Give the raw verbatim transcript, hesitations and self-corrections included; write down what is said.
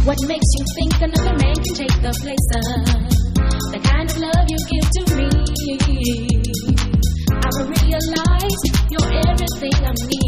What makes you think another man can take the place of the kind of love you give to me? I will realize you're everything I need.